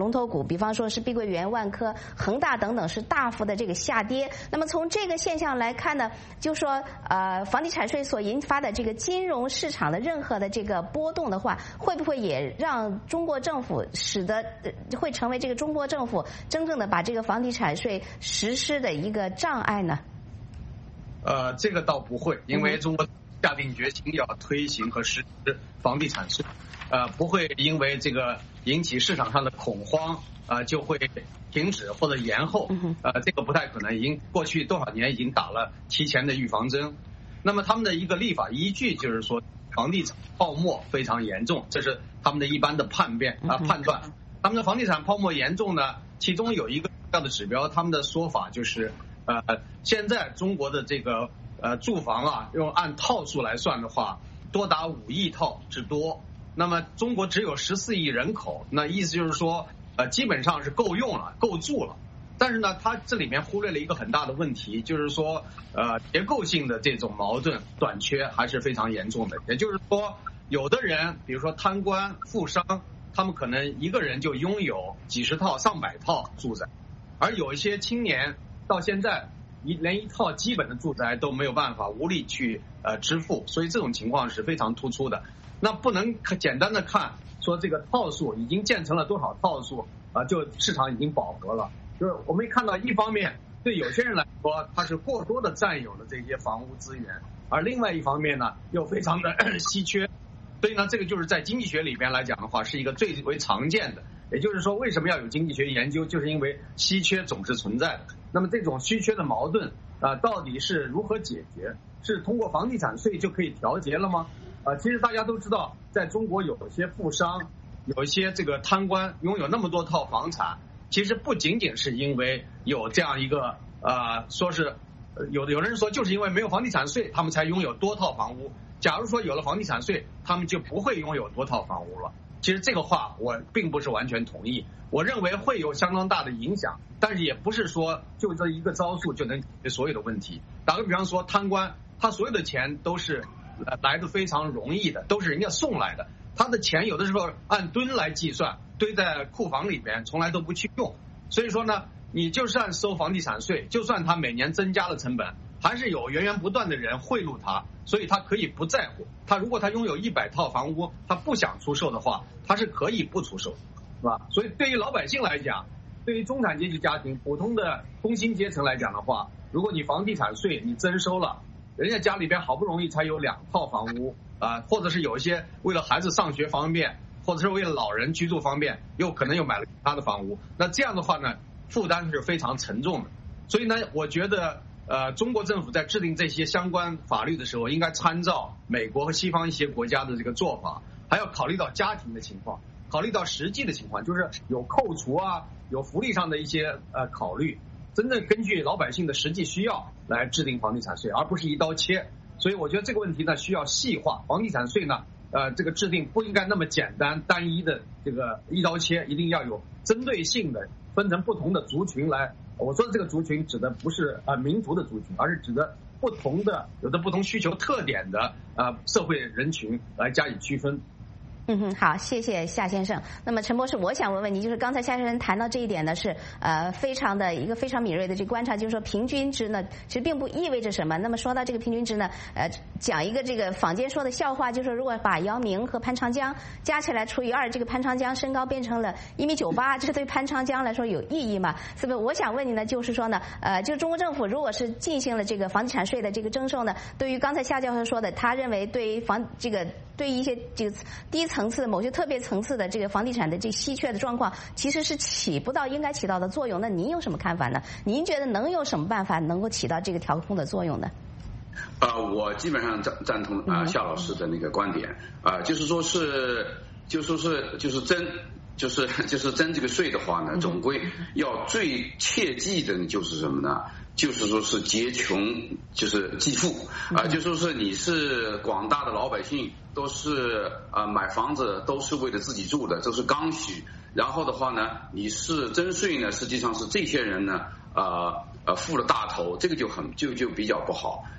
龙头股，比方说是碧桂园、万科、恒大等等是大幅的这个下跌。那么从这个现象来看呢，就说房地产税所引发的这个金融市场的任何的这个波动的话，会不会也让中国政府使得会成为这个中国政府真正的把这个房地产税实施的一个障碍呢？ 这个倒不会，因为中国下定决心要推行和实施房地产税，不会因为这个引起市场上的恐慌，就会停止或者延后，这个不太可能。过去多少年已经打了提前的预防针。那么他们的一个立法依据就是说，房地产泡沫非常严重，这是他们的一般的判断。他们的房地产泡沫严重呢，其中有一个重要的指标，他们的说法就是。现在中国的这个住房啊，用按套数来算的话，多达5亿套之多。那么中国只有14亿人口，那意思就是说，基本上是够用了，够住了。但是呢，它这里面忽略了一个很大的问题，就是说，结构性的这种矛盾短缺还是非常严重的。也就是说，有的人，比如说贪官、富商，他们可能一个人就拥有几十套、上百套住宅，而有一些青年。到现在连一套基本的住宅都没有办法，无力去支付，所以这种情况是非常突出的。那不能简单的看说这个套数已经建成了多少套数就市场已经饱和了。就是我们看到一方面对有些人来说他是过多的占有了这些房屋资源，而另外一方面呢又非常的稀缺。所以呢，这个就是在经济学里边来讲的话，是一个最为常见的。也就是说，为什么要有经济学研究，就是因为稀缺总是存在的。那么这种稀缺的矛盾到底是如何解决？是通过房地产税就可以调节了吗？其实大家都知道，在中国有些富商，有一些这个贪官拥有那么多套房产，其实不仅仅是因为有这样一个说是有人说就是因为没有房地产税，他们才拥有多套房屋。假如说有了房地产税，他们就不会拥有多套房屋了。其实这个话我并不是完全同意，我认为会有相当大的影响，但是也不是说就这一个招数就能解决所有的问题。打个比方说，贪官他所有的钱都是来的非常容易的，都是人家送来的，他的钱有的时候按吨来计算，堆在库房里边从来都不去用。所以说呢，你就算收房地产税，就算他每年增加了成本，还是有源源不断的人贿赂他，所以他可以不在乎。他如果他拥有100套房屋，他不想出售的话，他是可以不出售，是吧？所以对于老百姓来讲，对于中产阶级家庭、普通的工薪阶层来讲的话，如果你房地产税你征收了，人家家里边好不容易才有2套房屋或者是有一些为了孩子上学方便，或者是为了老人居住方便，又可能又买了其他的房屋，那这样的话呢，负担是非常沉重的。所以呢，我觉得中国政府在制定这些相关法律的时候，应该参照美国和西方一些国家的这个做法，还要考虑到家庭的情况，考虑到实际的情况，就是有扣除有福利上的一些考虑，真正根据老百姓的实际需要来制定房地产税，而不是一刀切。所以我觉得这个问题呢需要细化，房地产税呢这个制定不应该那么简单单一的这个一刀切，一定要有针对性的分成不同的族群来。我说的这个族群指的不是民族的族群，而是指的不同的有着不同需求特点的社会人群来加以区分。 好，谢谢夏先生。那么陈博士，我想问问你，就是刚才夏先生谈到这一点呢，是非常敏锐的这个观察，就是说平均值呢，其实并不意味着什么。那么说到这个平均值呢，讲一个这个坊间说的笑话，就是说如果把姚明和潘长江加起来除以2，这个潘长江身高变成了1.98米，这对潘长江来说有意义吗？所以我想问你呢，就是说呢，就中国政府如果是进行了这个房地产税的这个征收呢，对于刚才夏教授说的，他认为对于对于一些这个低层次的某些特别层次的这个房地产的这稀缺的状况，其实是起不到应该起到的作用。那您有什么看法呢？您觉得能有什么办法能够起到这个调控的作用呢？ 我基本上赞同夏老师的那个观点就是征这个税的话呢，总归要最切记的就是什么呢？就是说是劫穷，就是济富就说是你是广大的老百姓，都是买房子都是为了自己住的，这是刚需。然后的话呢，你是征税呢，实际上是这些人呢付了大头，这个就比较不好。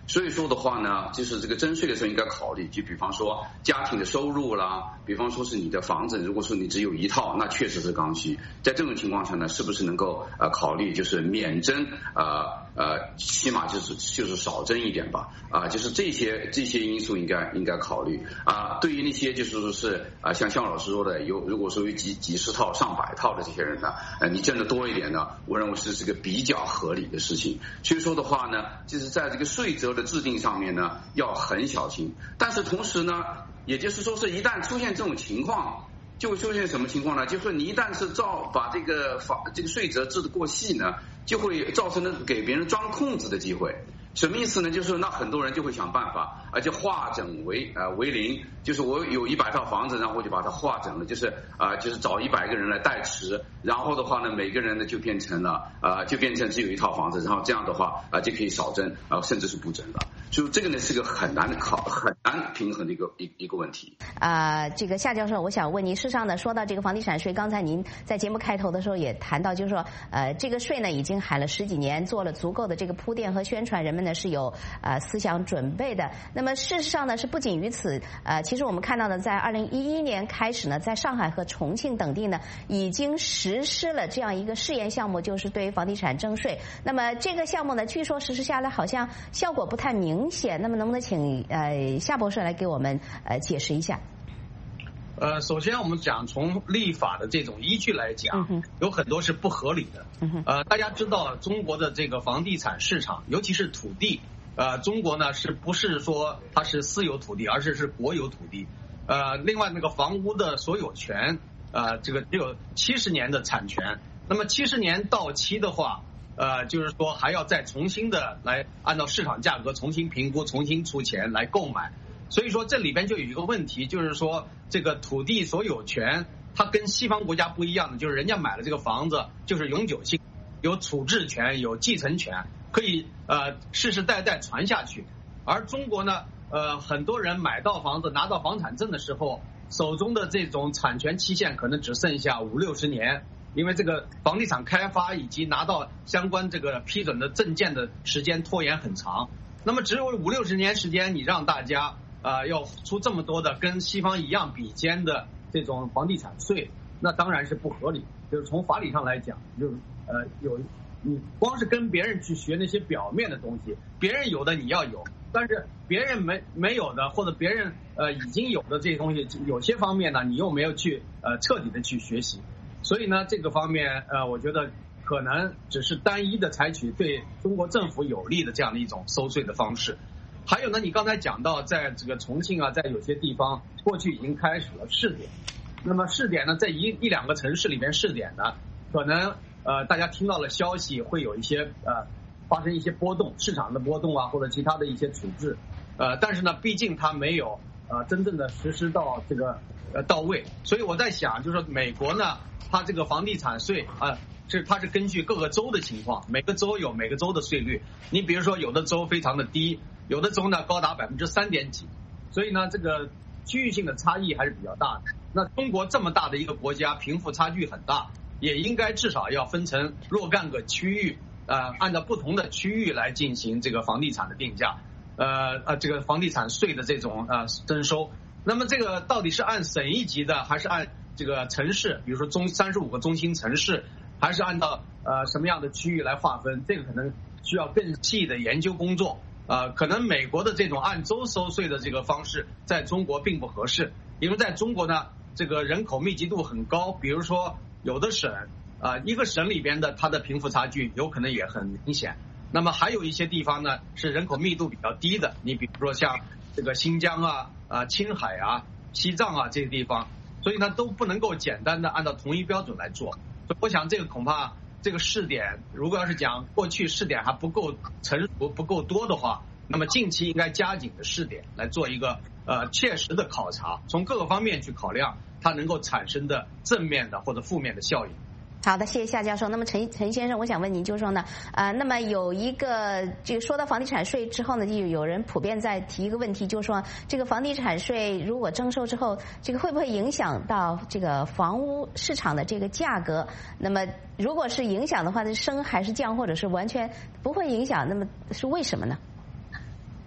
所以说的话呢，就是这个征税的时候应该考虑，就比方说家庭的收入啦，比方说是你的房子，如果说你只有一套，那确实是刚需。在这种情况下呢，是不是能够考虑就是免征起码就是少征一点吧就是这些因素应该考虑对于那些就是说是像向老师说的，如果说有几十套上百套的这些人呢，你挣得多一点呢，我认为是个比较合理的事情。所以说的话呢，就是在这个税则的制定上面呢要很小心，但是同时呢，也就是说是一旦出现这种情况，就会出现什么情况呢？就是你一旦是把这个税则制得过细呢，就会造成给别人钻空子的机会。什么意思呢？就是那很多人就会想办法，而且化整为零，就是我有100套房子，然后我就把它化整了，就是找100个人来代持，然后的话呢，每个人呢就变成只有1套房子，然后这样的话就可以少征甚至是不征了。就这个呢是个很难平衡的一个问题。 这个夏教授，我想问您，事实上呢，说到这个房地产税，刚才您在节目开头的时候也谈到，就是说这个税呢已经喊了10几年，做了足够的这个铺垫和宣传，人们呢是有思想准备的。那么事实上呢是不仅于此，其实我们看到呢，在2011年开始呢，在上海和重庆等地呢已经实施了这样一个试验项目，就是对房地产征税。那么这个项目呢，据说实施下来好像效果不太明显。那么能不能请夏博士来给我们解释一下？ 首先我们讲从立法的这种依据来讲，有很多是不合理的。大家知道中国的这个房地产市场，尤其是土地，中国呢是不是说它是私有土地，而是国有土地。另外那个房屋的所有权，这个只有70年的产权。那么70年到期的话，就是说还要再重新的来按照市场价格重新评估，重新出钱来购买。所以说这里边就有一个问题，就是说这个土地所有权它跟西方国家不一样的，就是人家买了这个房子就是永久性，有处置权，有继承权，可以世世代代传下去。而中国呢很多人买到房子拿到房产证的时候，手中的这种产权期限可能只剩下50-60年，因为这个房地产开发以及拿到相关这个批准的证件的时间拖延很长。那么只有50-60年时间，你让大家要出这么多的跟西方一样比肩的这种房地产税，那当然是不合理。就是从法理上来讲，就是你光是跟别人去学那些表面的东西，别人有的你要有，但是别人没有的，或者别人已经有的这些东西，有些方面呢你又没有去彻底的去学习。所以呢这个方面我觉得可能只是单一的采取对中国政府有利的这样的一种收税的方式。还有呢，你刚才讲到在这个重庆在有些地方过去已经开始了试点。那么试点呢，在一两个城市里边试点呢，可能大家听到了消息会有一些发生一些波动，市场的波动或者其他的一些处置。但是呢，毕竟它没有真正的实施到这个到位。所以我在想，就是说美国呢，它这个房地产税它是根据各个州的情况，每个州有每个州的税率。你比如说有的州非常的低，有的州呢高达3%几，所以呢这个区域性的差异还是比较大的。那中国这么大的一个国家，贫富差距很大，也应该至少要分成若干个区域，按照不同的区域来进行这个房地产的定价，这个房地产税的这种征收。那么这个到底是按省一级的，还是按这个城市，比如说35个中心城市，还是按照什么样的区域来划分？这个可能需要更细的研究工作。可能美国的这种按州收税的这个方式在中国并不合适，因为在中国呢，这个人口密集度很高，比如说有的省一个省里边的它的贫富差距有可能也很明显。那么还有一些地方呢是人口密度比较低的，你比如说像这个新疆青海西藏这些地方，所以呢都不能够简单的按照同一标准来做。所以我想这个恐怕这个试点，如果要是讲过去试点还不够成熟不够多的话，那么近期应该加紧的试点来做一个切实的考察，从各个方面去考量它能够产生的正面的或者负面的效应。 好的，谢谢夏教授。那么陈先生，我想问您，就是说呢，那么有一个这个说到房地产税之后呢，就有人普遍在提一个问题，就是说这个房地产税如果征收之后，这个会不会影响到这个房屋市场的这个价格？那么如果是影响的话，是升还是降，或者是完全不会影响？那么是为什么呢？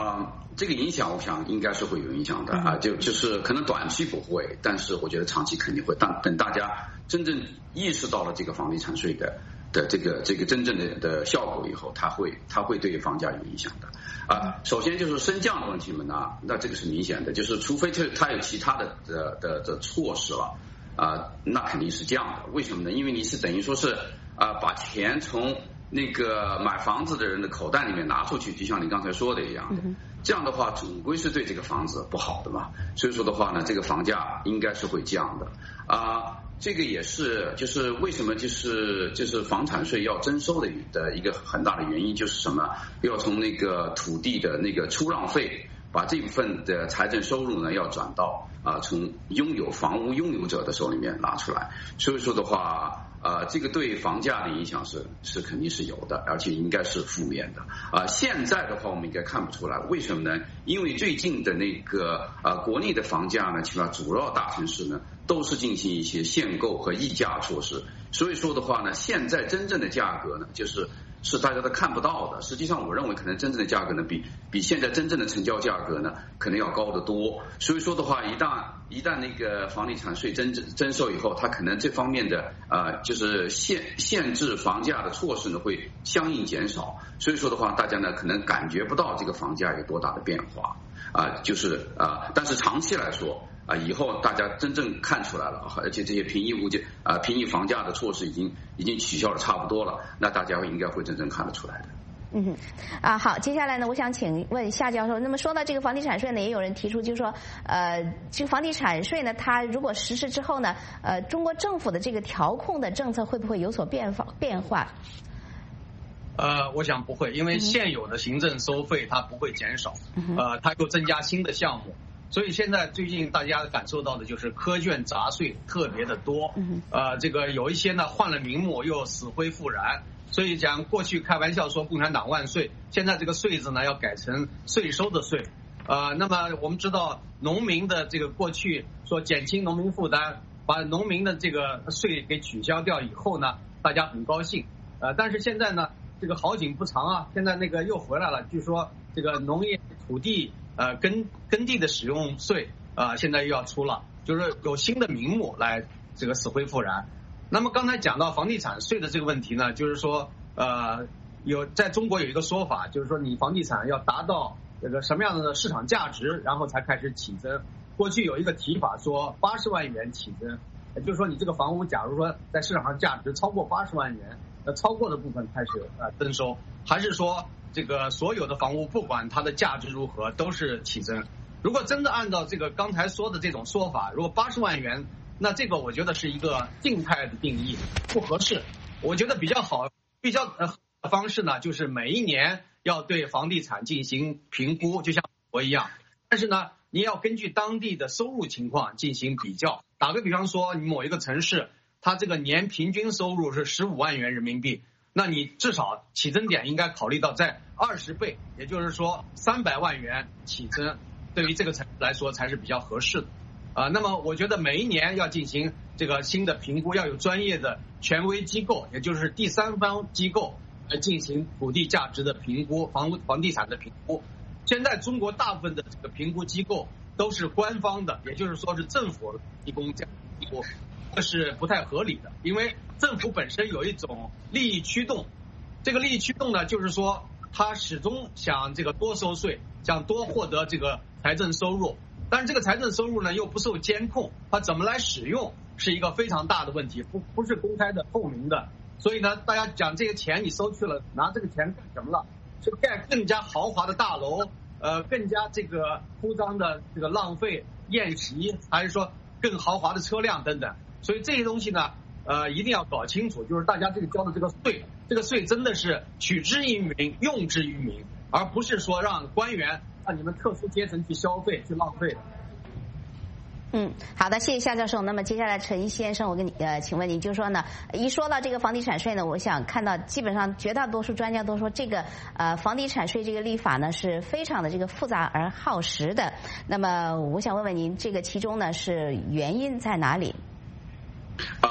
这个影响我想应该是会有影响的啊，就是可能短期不会，但是我觉得长期肯定会。等大家真正意识到了这个房地产税的这个真正的效果以后，它会对房价有影响的啊。首先就是升降的问题嘛，那这个是明显的，就是除非它有其他的措施了啊，那肯定是这样的。为什么呢？因为你是等于说是把钱从那个买房子的人的口袋里面拿出去，就像你刚才说的一样的，这样的话总归是对这个房子不好的嘛。所以说的话呢，这个房价应该是会降的啊。这个也是就是为什么就是房产税要征收的一个很大的原因，就是什么？要从那个土地的那个出让费，把这部分的财政收入呢要转到从房屋拥有者的手里面拿出来。所以说的话。这个对房价的影响是肯定是有的，而且应该是负面的。现在的话我们应该看不出来，为什么呢？因为最近的那个国内的房价呢，起码主要大城市呢都是进行一些限购和议价措施，所以说的话呢，现在真正的价格呢是大家都看不到的。实际上我认为可能真正的价格呢比现在真正的成交价格呢可能要高得多。所以说的话，一旦那个房地产税征收以后，它可能这方面的就是限制房价的措施呢会相应减少。所以说的话，大家呢可能感觉不到这个房价有多大的变化但是长期来说以后大家真正看出来了，而且这些平抑房价的措施已经取消的差不多了，那大家应该会真正看得出来的。 好，接下来呢，我想请问夏教授，那么说到这个房地产税呢，也有人提出，就是说，这个房地产税呢，它如果实施之后呢，中国政府的这个调控的政策会不会有所变化？ 我想不会，因为现有的行政收费它不会减少，它又增加新的项目。所以现在最近大家感受到的就是苛卷杂税特别的多，这个有一些呢换了名目又死灰复燃，所以讲过去开玩笑说共产党万岁，现在这个税字呢要改成税收的税。那么我们知道农民的这个过去说减轻农民负担，把农民的这个税给取消掉以后呢，大家很高兴。但是现在呢这个好景不长啊，现在那个又回来了，据说这个农业土地耕地的使用税现在又要出了，就是有新的名目来这个死灰复燃。那么刚才讲到房地产税的这个问题呢，就是说在中国有一个说法，就是说你房地产要达到这个什么样的市场价值，然后才开始起征。过去有一个提法说80万元起征，也就是说你这个房屋假如说在市场上价值超过80万元，超过的部分开始征收，还是说这个所有的房屋不管它的价值如何都是起征？如果真的按照这个刚才说的这种说法，如果80万元，那这个我觉得是一个静态的定义，不合适。我觉得比较好的方式呢，就是每一年要对房地产进行评估，就像我一样，但是呢你要根据当地的收入情况进行比较。打个比方说，你某一个城市它这个年平均收入是15万元人民币，那你至少起征点应该考虑到在20倍，也就是说300万元起征，对于这个城市来说才是比较合适的。那么我觉得每一年要进行这个新的评估，要有专业的权威机构，也就是第三方机构来进行土地价值的评估，房地产的评估。现在中国大部分的这个评估机构都是官方的，也就是说是政府提供这样的评估，这是不太合理的，因为政府本身有一种利益驱动，这个利益驱动呢，就是说他始终想这个多收税，想多获得这个财政收入，但是这个财政收入呢又不受监控，它怎么来使用是一个非常大的问题，不是公开的透明的。所以呢大家讲这个钱你收去了，拿这个钱干什么了？是盖更加豪华的大楼，更加这个铺张的这个浪费宴席，还是说更豪华的车辆等等。所以这些东西呢一定要搞清楚，就是大家这个交的这个税，这个税真的是取之于民用之于民，而不是说让官员让你们特殊阶层去消费去浪费的。 好的，谢谢夏教授。那么接下来陈先生，我跟你请问你，就是说呢，一说到这个房地产税呢，我想看到基本上绝大多数专家都说这个房地产税这个立法呢是非常的这个复杂而耗时的。那么我想问问您，这个其中呢是原因在哪里？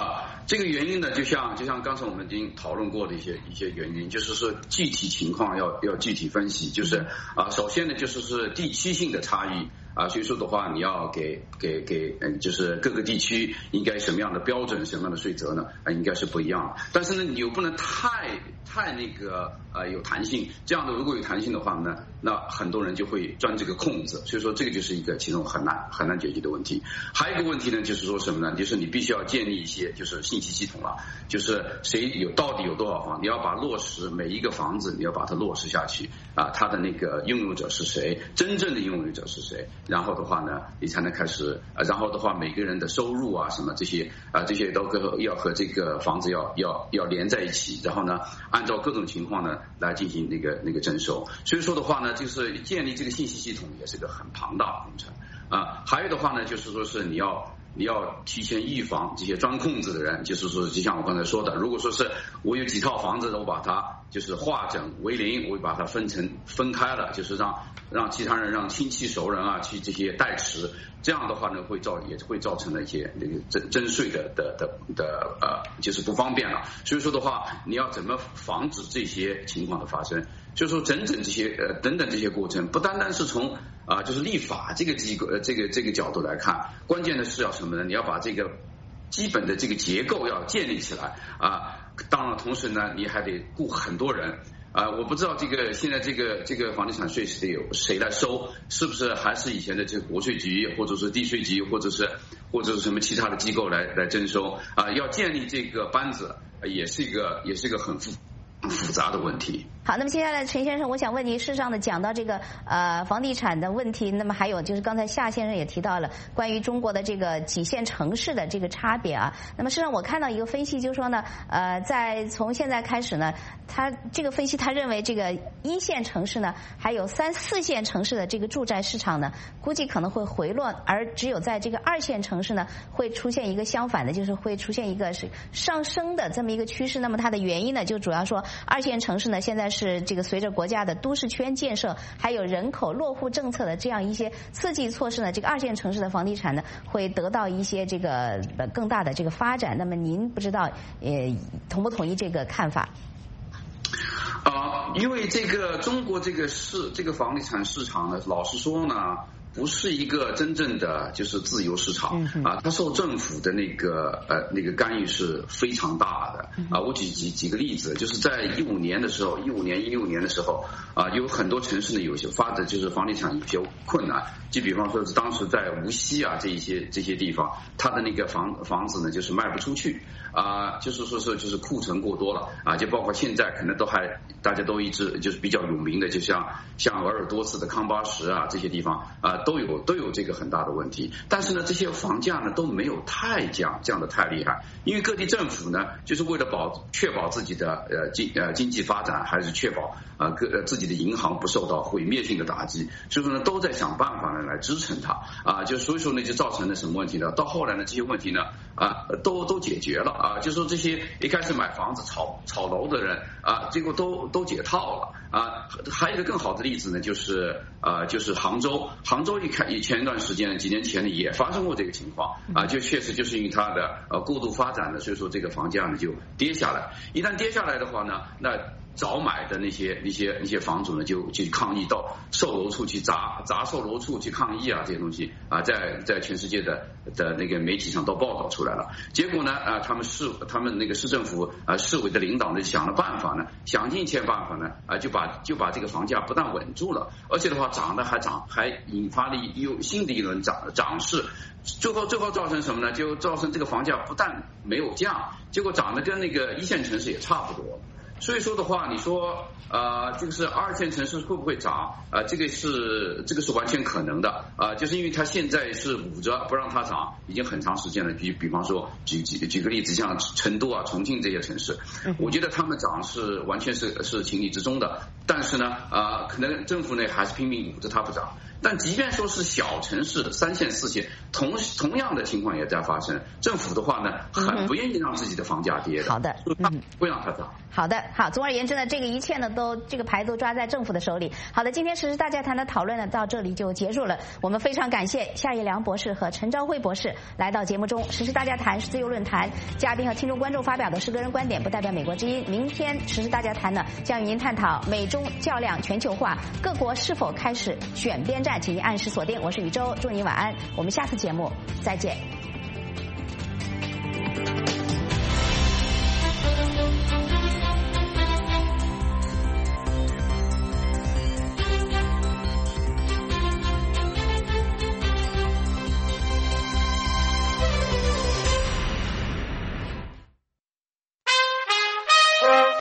这个原因呢，就像刚才我们已经讨论过的一些原因，就是说具体情况要具体分析，就是首先呢就是地区性的差异。所以说的话，你要给就是各个地区应该什么样的标准、什么样的税则呢？应该是不一样的。但是呢，你又不能太那个有弹性。这样的如果有弹性的话呢，那很多人就会钻这个空子。所以说这个就是一个其中很难解决的问题。还有一个问题呢，就是说什么呢？就是你必须要建立一些就是信息系统了，就是到底有多少房，你要把落实每一个房子，你要把它落实下去它的那个拥有者是谁，真正的拥有者是谁。然后的话呢，你才能开始然后的话，每个人的收入什么这些都要和这个房子要连在一起，然后呢，按照各种情况呢来进行那个征收。所以说的话呢，就是建立这个信息系统也是个很庞大的工程还有的话呢，就是说是你要提前预防这些钻空子的人，就是说就像我刚才说的，如果说是我有几套房子，我把它就是化整为零，我把它分开了，就是让其他人、让亲戚熟人去这些代持，这样的话呢也会造成了一些那个征税的就是不方便了。所以说的话，你要怎么防止这些情况的发生？就是说整这些等等这些过程，不单单是从就是立法这个这个角度来看，关键的是要什么呢？你要把这个基本的这个结构要建立起来当然同时呢，你还得雇很多人我不知道现在这个房地产税是由谁来收，是不是还是以前的这个国税局，或者是地税局，或者是什么其他的机构来征收要建立这个班子也是一个很复杂的问题。 好，那么接下来陈先生，我想问您，事实上呢，讲到这个房地产的问题，那么还有就是刚才夏先生也提到了关于中国的这个几线城市的这个差别那么事实上我看到一个分析，就是说呢，从现在开始呢，他这个分析他认为这个1线城市呢，还有3、4线城市的这个住宅市场呢，估计可能会回落，而只有在这个2线城市呢，会出现一个相反的，就是会出现一个是上升的这么一个趋势。那么它的原因呢，就主要说2线城市呢，现在是这个随着国家的都市圈建设，还有人口落户政策的这样一些刺激措施呢，这个2线城市的房地产呢，会得到一些这个更大的这个发展。那么您不知道同不同意这个看法？ 因为中国这个房地产市场呢，老实说呢，不是一个真正的就是自由市场它受政府的那个干预是非常大的我举几个例子，就是在15年的时候，16年的时候有很多城市呢有些发展就是房地产有些困难，就比方说是当时在无锡这些地方，它的那个房子呢就是卖不出去就是说是就是库存过多了就包括现在可能大家都一直就是比较有名的，就像鄂尔多斯的康巴什这些地方都有这个很大的问题。但是呢，这些房价呢都没有降得太厉害，因为各地政府呢就是为了确保自己的经济发展，还是确保自己的银行不受到毁灭性的打击，所以说呢都在想办法呢来支撑它就所以说呢就造成了什么问题呢？到后来呢这些问题呢都解决了就说这些一开始买房子炒楼的人结果都解套了还有一个更好的例子呢，就是杭州前一段时间几年前呢也发生过这个情况就确实就是因为它的过度发展呢，所以说这个房价呢就跌下来。一旦跌下来的话呢，那早买的那些房主呢就抗议到售楼处去砸售楼处去抗议这些东西在全世界的那个媒体上都报道出来了。结果呢他们那个市政府市委的领导呢想了办法呢，想尽一切办法呢就把这个房价不但稳住了，而且的话涨还引发了新的一轮涨势。最后造成什么呢？就造成这个房价不但没有降，结果涨得跟那个1线城市也差不多。所以说的话，你说这个是2线城市会不会涨这个是完全可能的就是因为它现在是捂着不让它涨已经很长时间了。比方说举个例子，像成都重庆这些城市，我觉得他们涨是完全是情理之中的。但是呢可能政府呢还是拼命捂着它不涨。 但即便说是小城市3线4线，同样的情况也在发生。政府的话呢，很不愿意让自己的房价跌的。 好的， 不让它涨。 好的，好。总而言之呢，这个一切呢这个牌都抓在政府的手里。好的，今天时事大家谈的讨论呢到这里就结束了。我们非常感谢夏一良博士和陈昭辉博士来到节目中。时事大家谈是自由论坛，嘉宾和听众观众发表的是个人观点，不代表美国之音。明天时事大家谈呢将与您探讨美中较量全球化，各国是否开始选边站，请您按时锁定。我是宇宙，祝您晚安，我们下次节目再见。